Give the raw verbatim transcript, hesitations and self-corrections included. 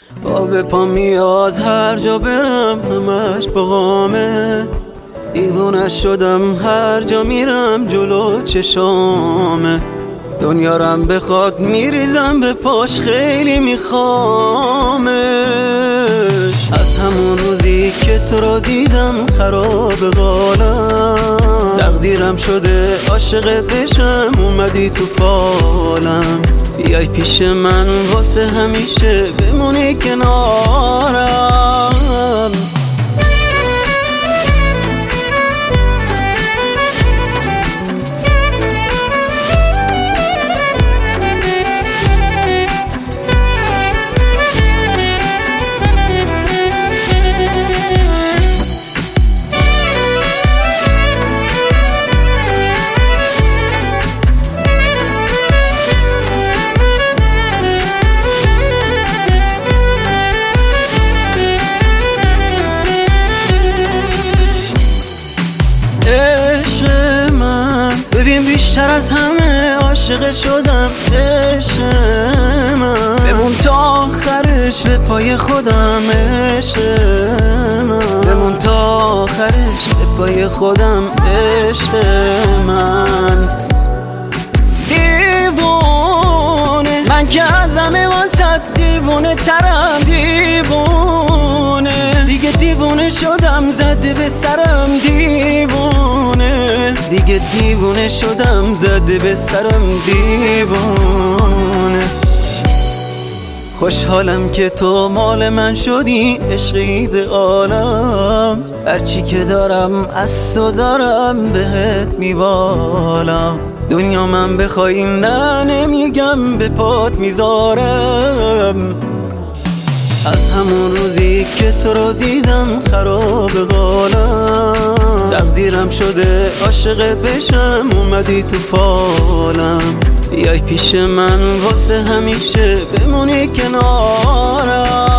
آب پا میاد هر جا برم همش بغامه، دیوونه شدم هر جا میرم جلو چشامه، دنیا رم بخواد میریزم به پاش خیلی میخوامش. از همون روزی که تو رو دیدم خراب قالم، تقدیرم شده عاشقت بشم، اومدی تو فالم، بیای پیش من واسه همیشه بمونی کنارم. ببین بیشتر از همه عاشق شدم، عشق من بمون تا آخرش به پای خودم، عشق من بمون تا آخرش به پای خودم، عشق من. دیوونه من که ازمه واسه دیوونه ترم، دیوونه دیگه دیوونه شدم زده به سرم، دیوونه دیگه دیوونه شدم زده به سرم، دیوونه. خوشحالم که تو مال من شدی، عشقید عالم، هرچی که دارم از تو دارم بهت میبالم، دنیا من بخوای نه نمیگم به پات میذارم. از همون روزی که تو رو دیدم خراب قالم، تقدیرم شده عاشقت بشم، اومدی تو فالم، بیای پیش من واسه همیشه بمونی کنارم.